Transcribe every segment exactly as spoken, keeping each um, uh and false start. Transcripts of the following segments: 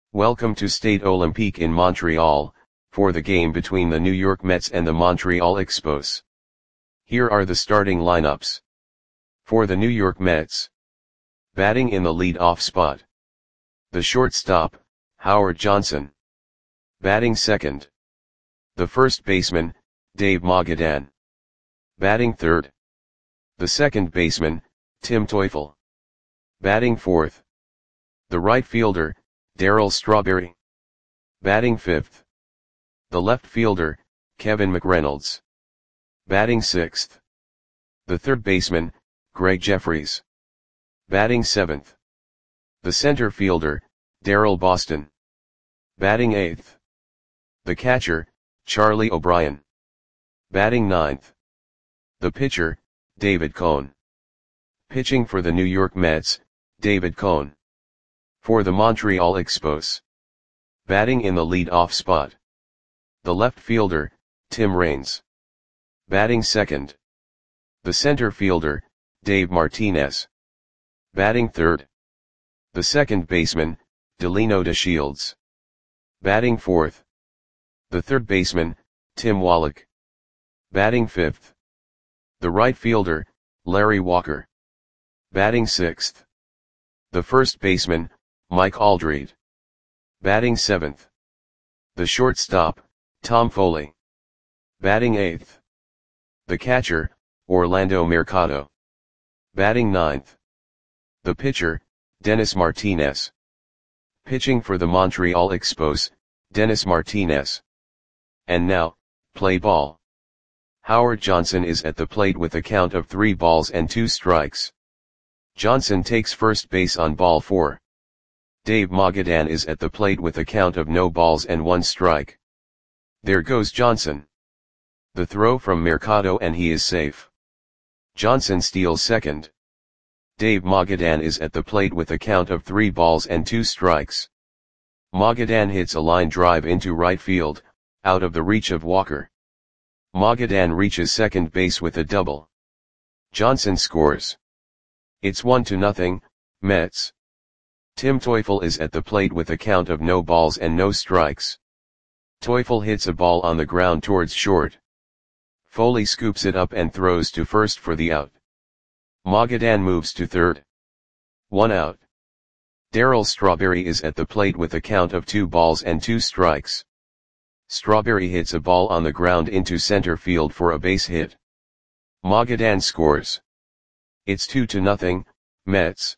Welcome to Stade Olympique in Montreal, for the game between the New York Mets and the Montreal Expos. Here are the starting lineups. For the New York Mets. Batting in the lead-off spot. The shortstop, Howard Johnson. Batting second. The first baseman, Dave Mogadan. Batting third. The second baseman, Tim Teufel. Batting fourth. The right fielder, Darryl Strawberry. Batting fifth. The left fielder, Kevin McReynolds. Batting sixth. The third baseman, Greg Jefferies. Batting seventh. The center fielder, Darrell Boston. Batting eighth. The catcher, Charlie O'Brien. Batting ninth. The pitcher, David Cone. Pitching for the New York Mets, David Cone. For the Montreal Expos. Batting in the lead-off spot. The left fielder, Tim Raines. Batting second. The center fielder, Dave Martinez. Batting third. The second baseman, Delino DeShields. Batting fourth. The third baseman, Tim Wallach. Batting fifth. The right fielder, Larry Walker. Batting sixth. The first baseman, Mike Aldred. Batting seventh. The shortstop, Tom Foley. Batting eighth. The catcher, Orlando Mercado. Batting ninth. The pitcher, Dennis Martinez. Pitching for the Montreal Expos, Dennis Martinez. And now, play ball. Howard Johnson is at the plate with a count of three balls and two strikes. Johnson takes first base on ball four. Dave Mogadan is at the plate with a count of no balls and one strike. There goes Johnson. The throw from Mercado and he is safe. Johnson steals second. Dave Mogadan is at the plate with a count of three balls and two strikes. Mogadan hits a line drive into right field, out of the reach of Walker. Mogadan reaches second base with a double. Johnson scores. It's one to nothing, Mets. Tim Teufel is at the plate with a count of no balls and no strikes. Teufel hits a ball on the ground towards short. Foley scoops it up and throws to first for the out. Mogadan moves to third. One out. Darryl Strawberry is at the plate with a count of two balls and two strikes. Strawberry hits a ball on the ground into center field for a base hit. Mogadan scores. It's two to nothing, Mets.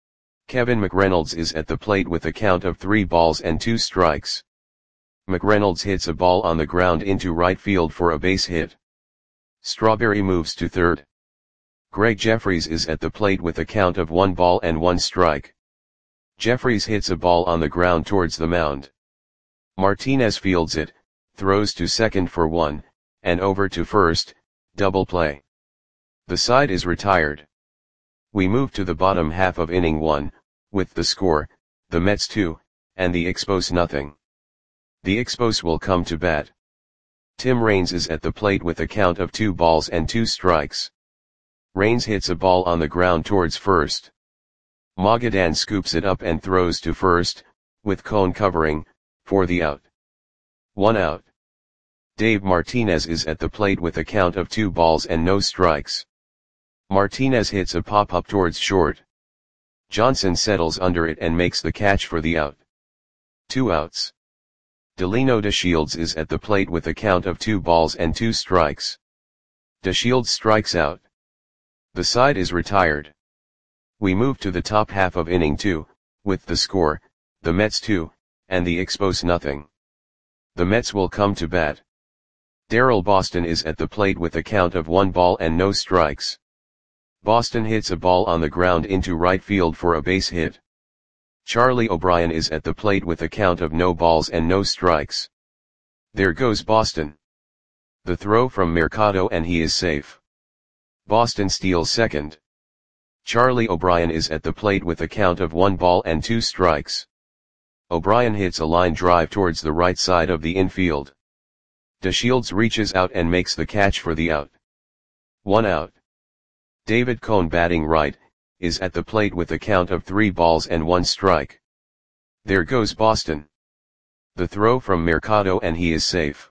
Kevin McReynolds is at the plate with a count of three balls and two strikes. McReynolds hits a ball on the ground into right field for a base hit. Strawberry moves to third. Greg Jefferies is at the plate with a count of one ball and one strike. Jefferies hits a ball on the ground towards the mound. Martinez fields it, throws to second for one, and over to first, double play. The side is retired. We move to the bottom half of inning one, with the score, the Mets two, and the Expos nothing. The Expos will come to bat. Tim Raines is at the plate with a count of two balls and two strikes. Raines hits a ball on the ground towards first. Mogadan scoops it up and throws to first, with Cone covering, for the out. One out. Dave Martinez is at the plate with a count of two balls and no strikes. Martinez hits a pop-up towards short. Johnson settles under it and makes the catch for the out. Two outs. Delino DeShields is at the plate with a count of two balls and two strikes. DeShields strikes out. The side is retired. We move to the top half of inning two, with the score, the Mets two, and the Expos nothing. The Mets will come to bat. Darrell Boston is at the plate with a count of one ball and no strikes. Boston hits a ball on the ground into right field for a base hit. Charlie O'Brien is at the plate with a count of no balls and no strikes. There goes Boston. The throw from Mercado and he is safe. Boston steals second. Charlie O'Brien is at the plate with a count of one ball and two strikes. O'Brien hits a line drive towards the right side of the infield. DeShields reaches out and makes the catch for the out. One out. David Cone batting right, is at the plate with a count of three balls and one strike. There goes Boston. The throw from Mercado and he is safe.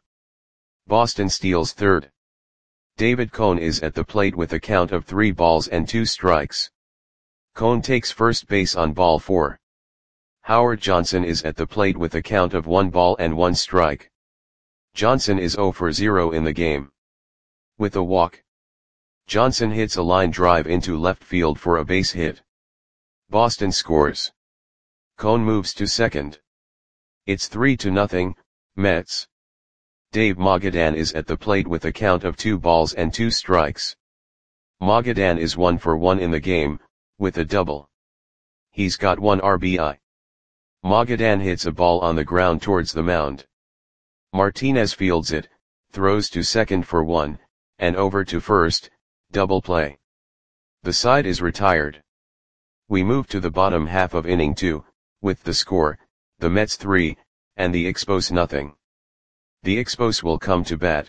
Boston steals third. David Cone is at the plate with a count of three balls and two strikes. Cone takes first base on ball four. Howard Johnson is at the plate with a count of one ball and one strike. Johnson is zero for zero in the game. With a walk, Johnson hits a line drive into left field for a base hit. Boston scores. Cone moves to second. It's three to nothing, Mets. Dave Magadan is at the plate with a count of two balls and two strikes. Magadan is one for one in the game, with a double. He's got one R B I. Magadan hits a ball on the ground towards the mound. Martinez fields it, throws to second for one, and over to first, double play. The side is retired. We move to the bottom half of inning two, with the score, the Mets three, and the Expos nothing. The Expos will come to bat.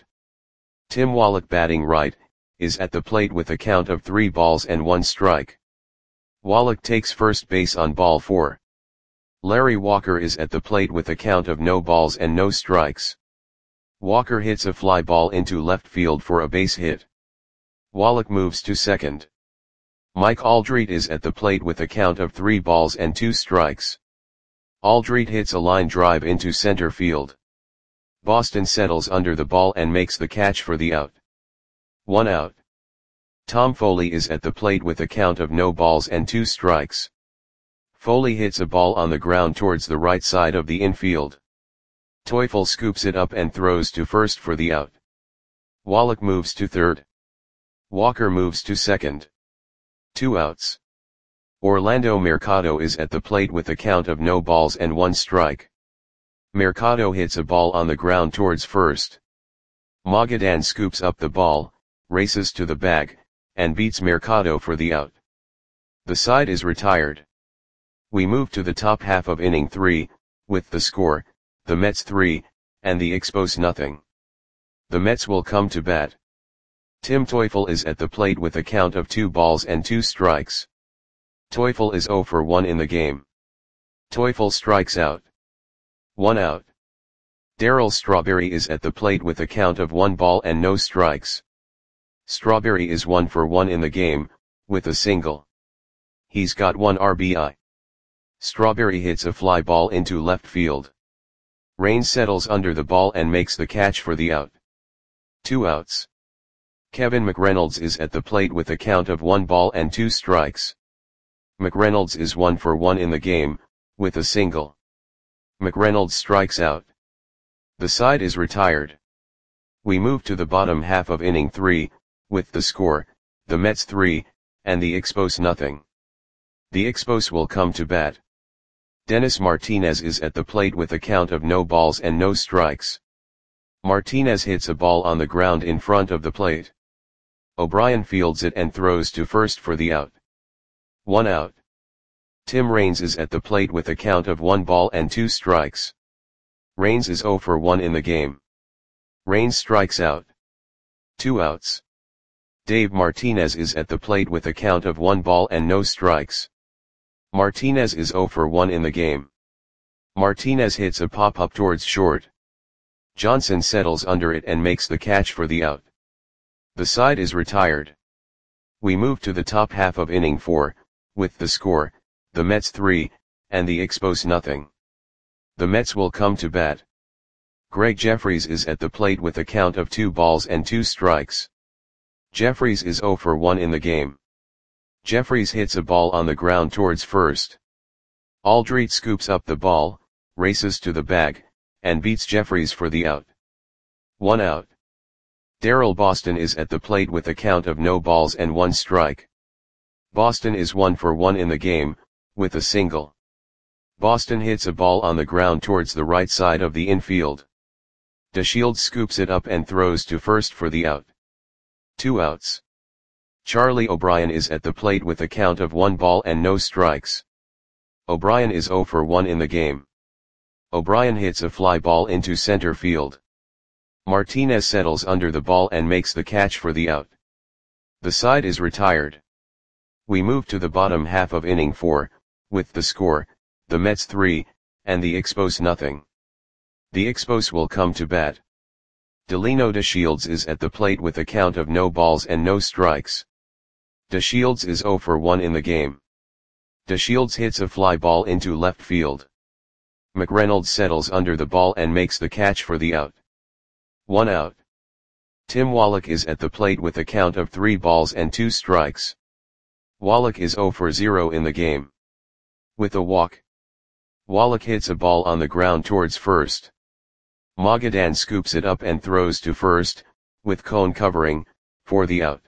Tim Wallach, batting right, is at the plate with a count of three balls and one strike. Wallach takes first base on ball four. Larry Walker is at the plate with a count of no balls and no strikes. Walker hits a fly ball into left field for a base hit. Wallach moves to second. Mike Aldrete is at the plate with a count of three balls and two strikes. Aldrete hits a line drive into center field. Boston settles under the ball and makes the catch for the out. One out. Tom Foley is at the plate with a count of no balls and two strikes. Foley hits a ball on the ground towards the right side of the infield. Teufel scoops it up and throws to first for the out. Wallach moves to third. Walker moves to second. Two outs. Orlando Mercado is at the plate with a count of no balls and one strike. Mercado hits a ball on the ground towards first. Magadan scoops up the ball, races to the bag, and beats Mercado for the out. The side is retired. We move to the top half of inning three, with the score, the Mets three, and the Expos nothing. The Mets will come to bat. Tim Teufel is at the plate with a count of two balls and two strikes. Teufel is zero for one in the game. Teufel strikes out. One out. Darryl Strawberry is at the plate with a count of one ball and no strikes. Strawberry is one for one in the game, with a single. He's got one R B I. Strawberry hits a fly ball into left field. Raines settles under the ball and makes the catch for the out. Two outs. Kevin McReynolds is at the plate with a count of one ball and two strikes. McReynolds is one for one in the game, with a single. McReynolds strikes out. The side is retired. We move to the bottom half of inning three, with the score, the Mets three, and the Expos nothing. The Expos will come to bat. Dennis Martinez is at the plate with a count of no balls and no strikes. Martinez hits a ball on the ground in front of the plate. O'Brien fields it and throws to first for the out. One out. Tim Raines is at the plate with a count of one ball and two strikes. Raines is zero for one in the game. Raines strikes out. Two outs. Dave Martinez is at the plate with a count of one ball and no strikes. Martinez is zero for one in the game. Martinez hits a pop-up towards short. Johnson settles under it and makes the catch for the out. The side is retired. We move to the top half of inning four, with the score, the Mets three, and the Expos nothing. The Mets will come to bat. Greg Jeffries is at the plate with a count of two balls and two strikes. Jeffries is zero for one in the game. Jeffries hits a ball on the ground towards first. Aldrete scoops up the ball, races to the bag, and beats Jeffries for the out. One out. Darryl Boston is at the plate with a count of no balls and one strike. Boston is one for one in the game, with a single. Boston hits a ball on the ground towards the right side of the infield. DeShields scoops it up and throws to first for the out. Two outs. Charlie O'Brien is at the plate with a count of one ball and no strikes. O'Brien is zero for one in the game. O'Brien hits a fly ball into center field. Martinez settles under the ball and makes the catch for the out. The side is retired. We move to the bottom half of inning four, with the score, the Mets three, and the Expos nothing. The Expos will come to bat. Delino DeShields is at the plate with a count of no balls and no strikes. DeShields is zero for one in the game. DeShields hits a fly ball into left field. McReynolds settles under the ball and makes the catch for the out. One out. Tim Wallach is at the plate with a count of three balls and two strikes. Wallach is zero for zero in the game. With a walk, Wallach hits a ball on the ground towards first. Magadan scoops it up and throws to first, with Cone covering, for the out.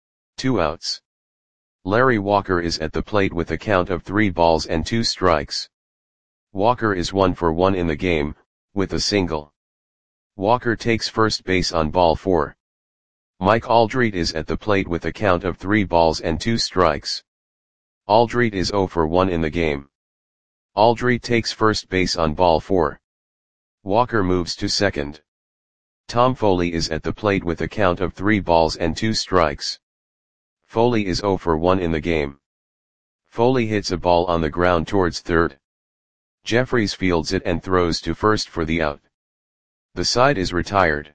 Two outs. Larry Walker is at the plate with a count of three balls and two strikes. Walker is one for one in the game, with a single. Walker takes first base on ball four. Mike Aldrete is at the plate with a count of three balls and two strikes. Aldrete is zero for one in the game. Aldrete takes first base on ball four. Walker moves to second. Tom Foley is at the plate with a count of three balls and two strikes. Foley is zero for one in the game. Foley hits a ball on the ground towards third. Jeffries fields it and throws to first for the out. The side is retired.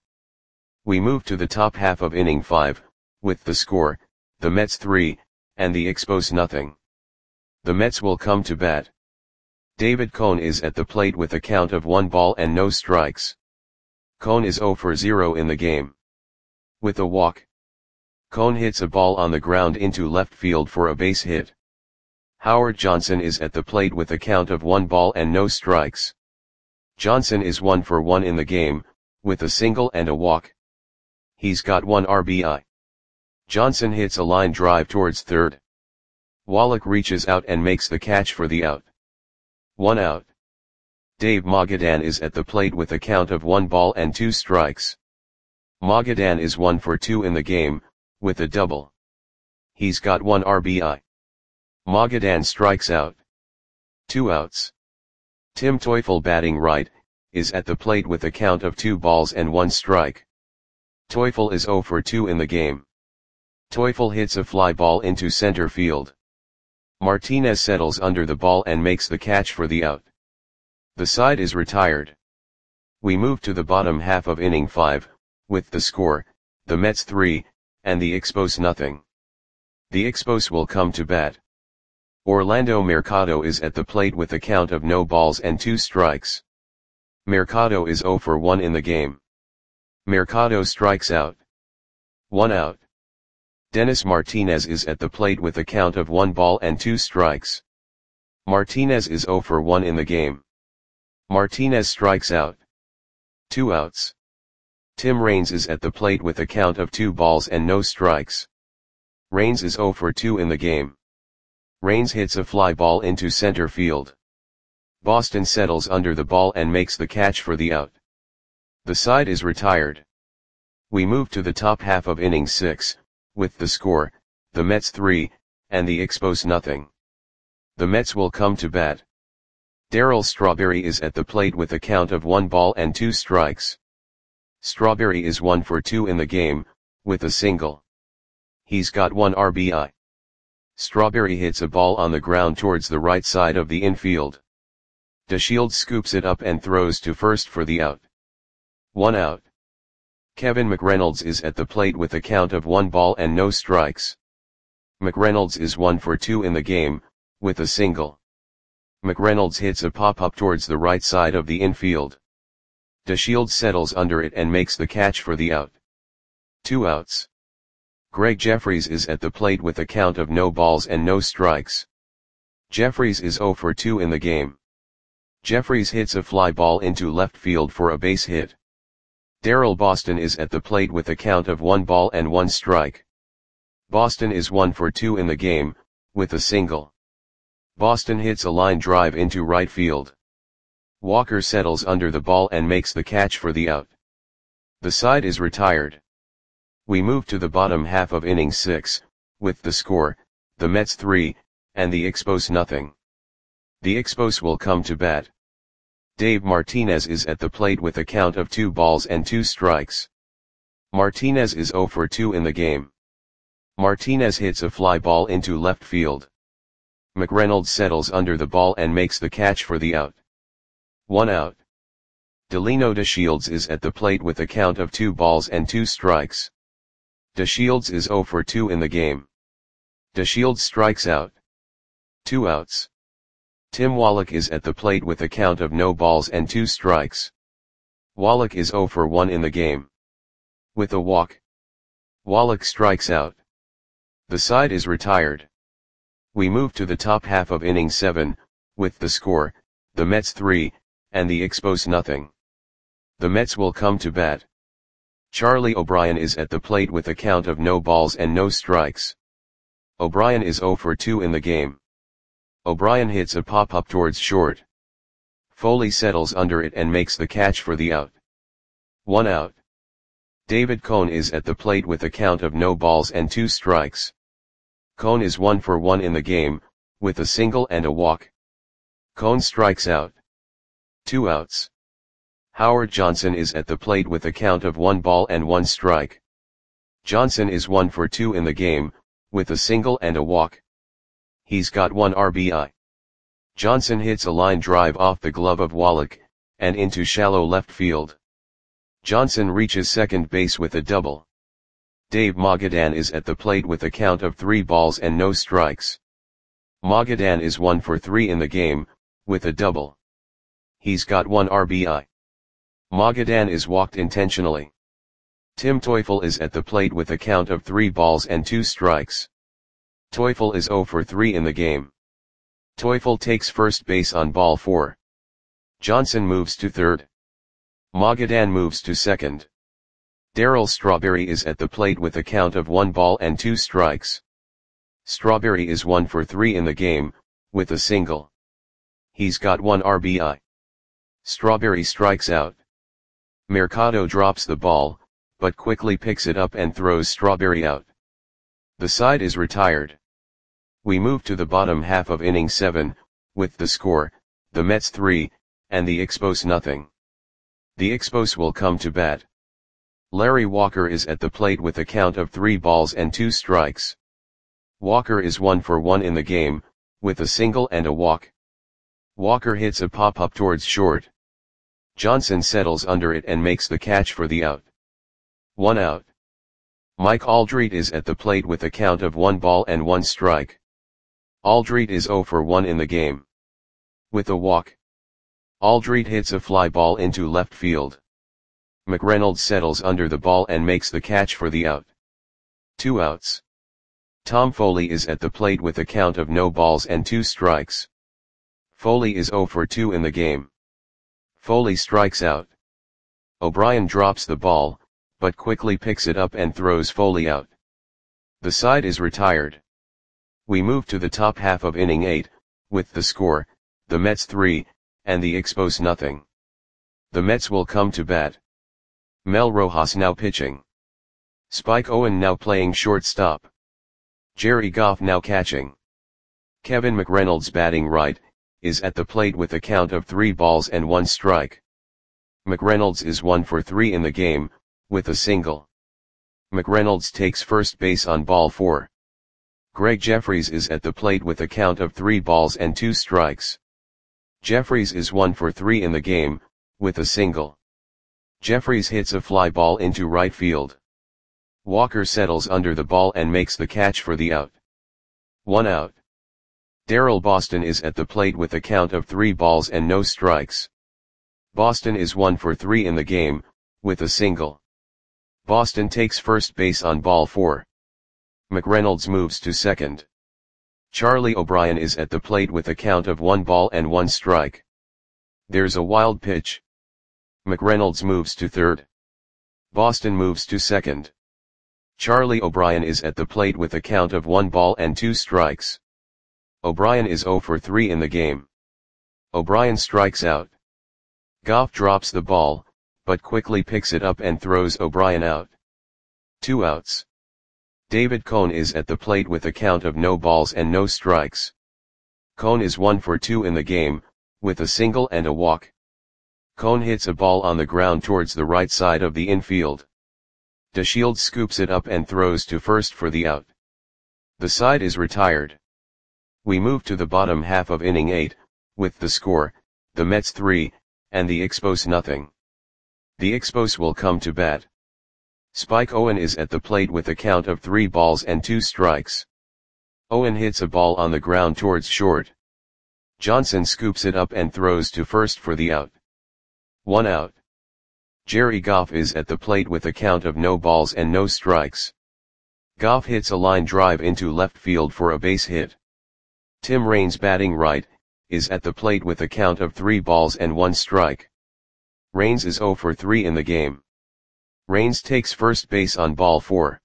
We move to the top half of inning five, with the score, the Mets three, and the Expos nothing. The Mets will come to bat. David Cone is at the plate with a count of one ball and no strikes. Cone is zero for zero in the game. With a walk, Cone hits a ball on the ground into left field for a base hit. Howard Johnson is at the plate with a count of one ball and no strikes. Johnson is one for one in the game, with a single and a walk. He's got one R B I. Johnson hits a line drive towards third. Wallach reaches out and makes the catch for the out. One out. Dave Magadan is at the plate with a count of one ball and two strikes. Magadan is one for two in the game, with a double. He's got one R B I. Magadan strikes out. Two outs. Tim Teufel, batting right, is at the plate with a count of two balls and one strike. Teufel is zero for two in the game. Teufel hits a fly ball into center field. Martinez settles under the ball and makes the catch for the out. The side is retired. We move to the bottom half of inning five, with the score, the Mets three, and the Expos nothing. The Expos will come to bat. Orlando Mercado is at the plate with a count of no balls and two strikes. Mercado is zero for one in the game. Mercado strikes out. One out. Dennis Martinez is at the plate with a count of one ball and two strikes. Martinez is zero for one in the game. Martinez strikes out. Two outs. Tim Raines is at the plate with a count of two balls and no strikes. Raines is zero for two in the game. Raines hits a fly ball into center field. Boston settles under the ball and makes the catch for the out. The side is retired. We move to the top half of inning six, with the score, the Mets three, and the Expos nothing. The Mets will come to bat. Darryl Strawberry is at the plate with a count of one ball and two strikes. Strawberry is one for two in the game, with a single. He's got one R B I. Strawberry hits a ball on the ground towards the right side of the infield. DeShields scoops it up and throws to first for the out. One out. Kevin McReynolds is at the plate with a count of one ball and no strikes. McReynolds is one for two in the game, with a single. McReynolds hits a pop-up towards the right side of the infield. DeShields settles under it and makes the catch for the out. Two outs. Greg Jeffries is at the plate with a count of no balls and no strikes. Jeffries is zero for two in the game. Jeffries hits a fly ball into left field for a base hit. Darryl Boston is at the plate with a count of one ball and one strike. Boston is one for two in the game, with a single. Boston hits a line drive into right field. Walker settles under the ball and makes the catch for the out. The side is retired. We move to the bottom half of inning six, with the score, the Mets three, and the Expos nothing. The Expos will come to bat. Dave Martinez is at the plate with a count of two balls and two strikes. Martinez is zero for two in the game. Martinez hits a fly ball into left field. McReynolds settles under the ball and makes the catch for the out. One out. Delino DeShields is at the plate with a count of two balls and two strikes. DeShields is zero for two in the game. DeShields strikes out. Two outs. Tim Wallach is at the plate with a count of no balls and two strikes. Wallach is zero for one in the game. With a walk, Wallach strikes out. The side is retired. We move to the top half of inning seven, with the score, the Mets three, and the Expos nothing. The Mets will come to bat. Charlie O'Brien is at the plate with a count of no balls and no strikes. O'Brien is zero for two in the game. O'Brien hits a pop-up towards short. Foley settles under it and makes the catch for the out. One out. David Cone is at the plate with a count of no balls and two strikes. Cone is one for one in the game, with a single and a walk. Cone strikes out. Two outs. Howard Johnson is at the plate with a count of one ball and one strike. Johnson is one for two in the game, with a single and a walk. He's got one R B I. Johnson hits a line drive off the glove of Wallach, and into shallow left field. Johnson reaches second base with a double. Dave Magadan is at the plate with a count of three balls and no strikes. Magadan is one for three in the game, with a double. He's got one R B I. Magadan is walked intentionally. Tim Teufel is at the plate with a count of three balls and two strikes. Teufel is zero for three in the game. Teufel takes first base on ball four. Johnson moves to third. Magadan moves to second. Darryl Strawberry is at the plate with a count of one ball and two strikes. Strawberry is one for three in the game, with a single. He's got one R B I. Strawberry strikes out. Mercado drops the ball, but quickly picks it up and throws Strawberry out. The side is retired. We move to the bottom half of inning seven, with the score, the Mets three, and the Expos nothing. The Expos will come to bat. Larry Walker is at the plate with a count of three balls and two strikes. Walker is one for one in the game, with a single and a walk. Walker hits a pop-up towards short. Johnson settles under it and makes the catch for the out. One out. Mike Aldrete is at the plate with a count of one ball and one strike. Aldrete is zero for one in the game. With a walk, Aldrete hits a fly ball into left field. McReynolds settles under the ball and makes the catch for the out. Two outs. Tom Foley is at the plate with a count of no balls and two strikes. Foley is zero for two in the game. Foley strikes out. O'Brien drops the ball, but quickly picks it up and throws Foley out. The side is retired. We move to the top half of inning eight, with the score, the Mets three, and the Expos nothing. The Mets will come to bat. Mel Rojas now pitching. Spike Owen now playing shortstop. Jerry Goff now catching. Kevin McReynolds batting right, is at the plate with a count of three balls and one strike. McReynolds is one for three in the game, with a single. McReynolds takes first base on ball four. Greg Jeffries is at the plate with a count of three balls and two strikes. Jeffries is one for three in the game, with a single. Jeffries hits a fly ball into right field. Walker settles under the ball and makes the catch for the out. One out. Darrell Boston is at the plate with a count of three balls and no strikes. Boston is one for three in the game, with a single. Boston takes first base on ball four. McReynolds moves to second. Charlie O'Brien is at the plate with a count of one ball and one strike. There's a wild pitch. McReynolds moves to third. Boston moves to second. Charlie O'Brien is at the plate with a count of one ball and two strikes. O'Brien is zero for three in the game. O'Brien strikes out. Goff drops the ball, but quickly picks it up and throws O'Brien out. Two outs. David Cone is at the plate with a count of no balls and no strikes. Cone is one for two in the game, with a single and a walk. Cone hits a ball on the ground towards the right side of the infield. DeShields scoops it up and throws to first for the out. The side is retired. We move to the bottom half of inning eight, with the score, the Mets three, and the Expos nothing. The Expos will come to bat. Spike Owen is at the plate with a count of three balls and two strikes. Owen hits a ball on the ground towards short. Johnson scoops it up and throws to first for the out. One out. Jerry Goff is at the plate with a count of no balls and no strikes. Goff hits a line drive into left field for a base hit. Tim Raines, batting right, is at the plate with a count of three balls and one strike. Raines is oh for three in the game. Raines takes first base on ball four.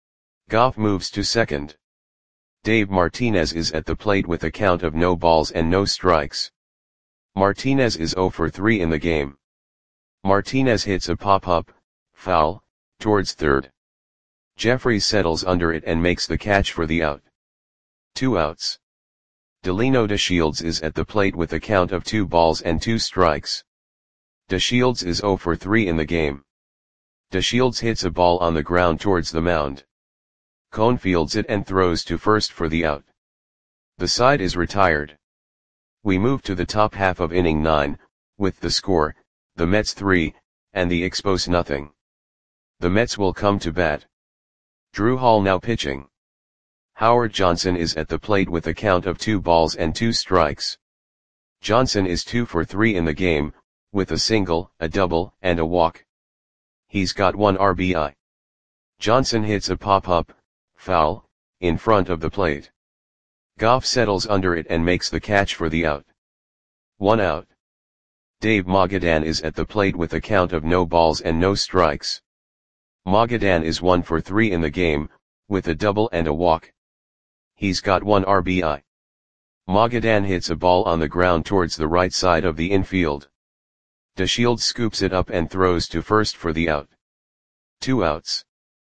Goff moves to second. Dave Martinez is at the plate with a count of no balls and no strikes. Martinez is oh for three in the game. Martinez hits a pop-up, foul, towards third. Jeffries settles under it and makes the catch for the out. Two outs. Delino DeShields is at the plate with a count of two balls and two strikes. DeShields is oh for three in the game. DeShields hits a ball on the ground towards the mound. Cone fields it and throws to first for the out. The side is retired. We move to the top half of inning nine, with the score, the Mets three, and the Expos nothing. The Mets will come to bat. Drew Hall now pitching. Howard Johnson is at the plate with a count of two balls and two strikes. Johnson is two for three in the game, with a single, a double, and a walk. He's got one R B I. Johnson hits a pop-up, foul, in front of the plate. Goff settles under it and makes the catch for the out. One out. Dave Magadan is at the plate with a count of no balls and no strikes. Magadan is one for three in the game, with a double and a walk. He's got one R B I. Magadan hits a ball on the ground towards the right side of the infield. DeShields scoops it up and throws to first for the out. Two outs.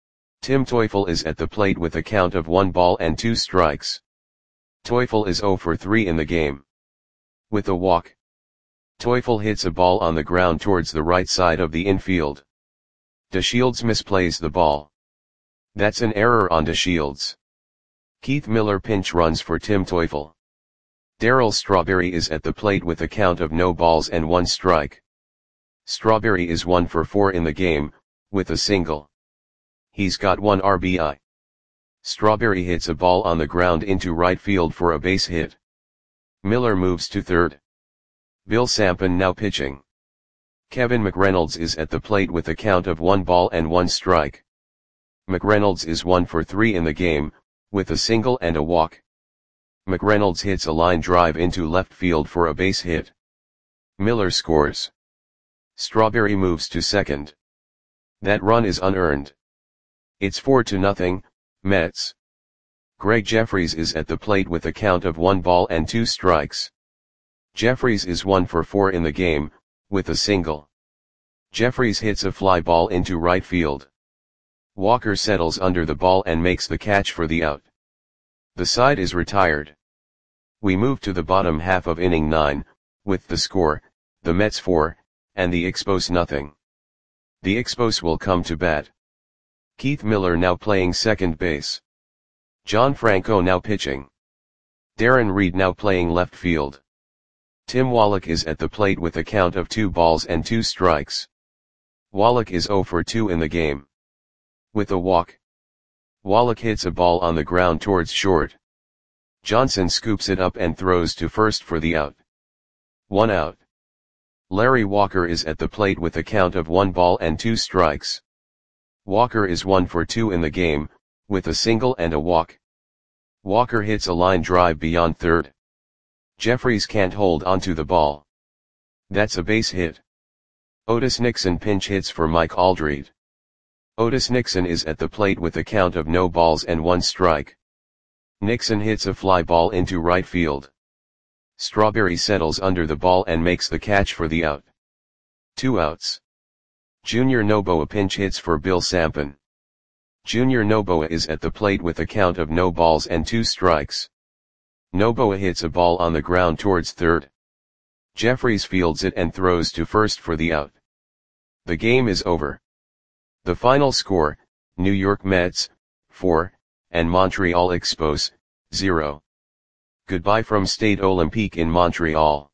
Tim Teufel is at the plate with a count of one ball and two strikes. Teufel is oh for three in the game. With a walk. Teufel hits a ball on the ground towards the right side of the infield. DeShields misplays the ball. That's an error on DeShields. Keith Miller pinch runs for Tim Teufel. Darryl Strawberry is at the plate with a count of no balls and one strike. Strawberry is one for four in the game, with a single. He's got one R B I. Strawberry hits a ball on the ground into right field for a base hit. Miller moves to third. Bill Sampson now pitching. Kevin McReynolds is at the plate with a count of one ball and one strike. McReynolds is one for three in the game, with a single and a walk. McReynolds hits a line drive into left field for a base hit. Miller scores. Strawberry moves to second. That run is unearned. It's four to nothing, Mets. Greg Jeffries is at the plate with a count of one ball and two strikes. Jeffries is one for four in the game, with a single. Jeffries hits a fly ball into right field. Walker settles under the ball and makes the catch for the out. The side is retired. We move to the bottom half of inning nine, with the score, the Mets four, and the Expos nothing. The Expos will come to bat. Keith Miller now playing second base. John Franco now pitching. Darren Reed now playing left field. Tim Wallach is at the plate with a count of two balls and two strikes. Wallach is oh for two in the game. With a walk. Wallach hits a ball on the ground towards short. Johnson scoops it up and throws to first for the out. One out. Larry Walker is at the plate with a count of one ball and two strikes. Walker is one for two in the game, with a single and a walk. Walker hits a line drive beyond third. Jeffries can't hold onto the ball. That's a base hit. Otis Nixon pinch hits for Mike Aldred. Otis Nixon is at the plate with a count of no balls and one strike. Nixon hits a fly ball into right field. Strawberry settles under the ball and makes the catch for the out. Two outs. Junior Noboa pinch hits for Bill Sampson. Junior Noboa is at the plate with a count of no balls and two strikes. Noboa hits a ball on the ground towards third. Jeffries fields it and throws to first for the out. The game is over. The final score, New York Mets, four, and Montreal Expos, zero. Goodbye from Stade Olympique in Montreal.